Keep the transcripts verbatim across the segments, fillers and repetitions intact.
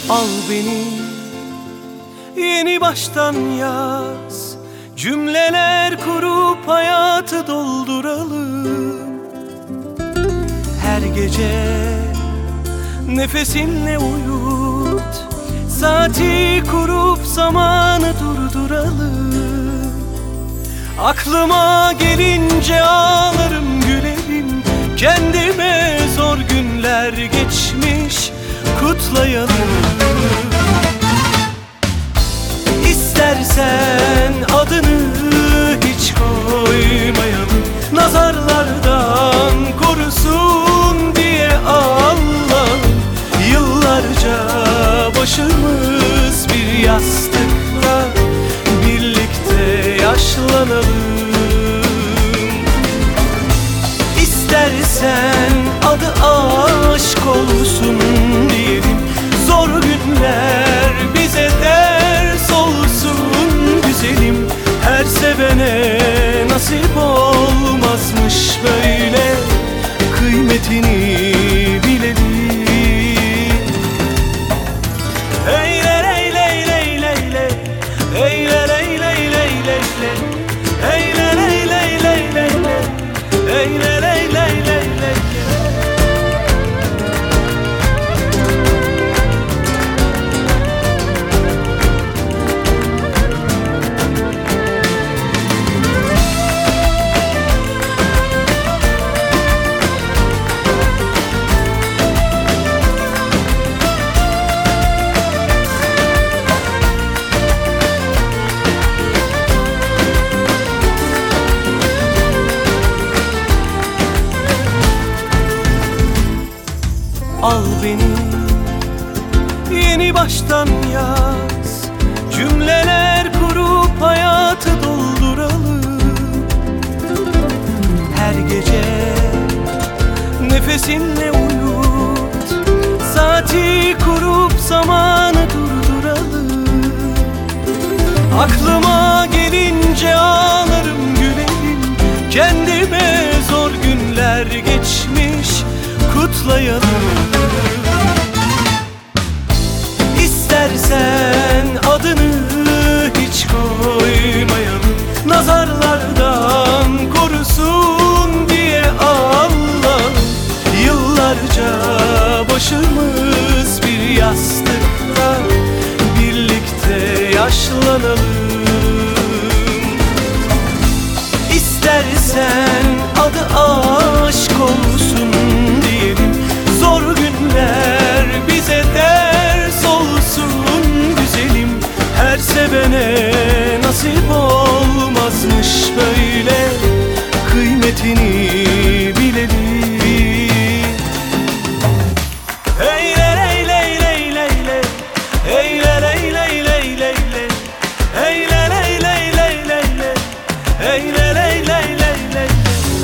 Al beni yeni baştan yaz, cümleler kurup hayatı dolduralım. Her gece nefesinle uyut, saati kurup zamanı durduralım. Aklıma gelince ağlarım gülerim, kendime zor günler geçmiş kutlayalım. İstersen adını hiç koymayalım, nazarlardan korusun diye Allah. Yıllarca başımız bir yastıkla birlikte yaşlanalım. İstersen adı aşk olsun diyelim, zor günler bize ders olsun güzelim. Her sevene nasip olmazmış böyle, kıymetini bilelim. Eyle ley ley ley ley ley, eyle ley ley ley ley ley, eyle ley ley ley ley ley, eyle ley ley ley ley. Al beni yeni baştan yaz, cümleler kurup hayatı dolduralım. Her gece nefesinle uyut, saati kurup zamanı durduralım. Aklıma gelince ağlarım gülerim, kendime zor günler geçmiş kutlayalım. İstersen adını hiç koymayalım, nazarlardan korusun diye Allah. Yıllarca başımız bir yastıkta birlikte yaşlanalım. İstersen adı aşk olsun diyelim, zor günler bize ders olsun güzelim. Her sevene nasip olmazmış böyle, kıymetini bilelim. Eyle ley ley ley ley ley, eyle ley ley ley ley ley, eyle ley ley ley ley ley, eyle ley ley ley ley.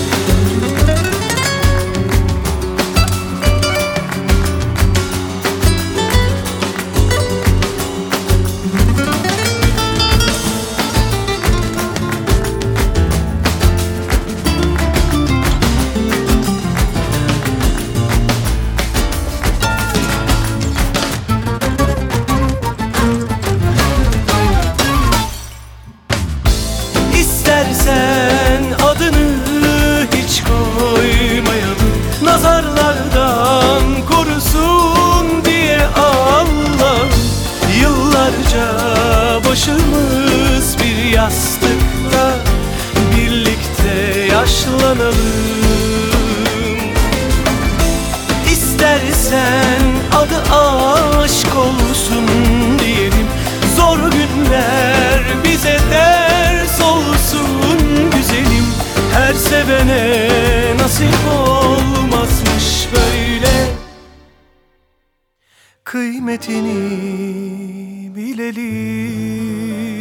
İstersen adını hiç koymayalım, nazarlardan korusun diye Allah. Yıllarca başımız bir yastıkta birlikte yaşlanalım. İstersen adı aşk olsun diyelim, zor günler bize ders olsun güzelim. Her sevene nasip olmazmış böyle, kıymetini bilelim.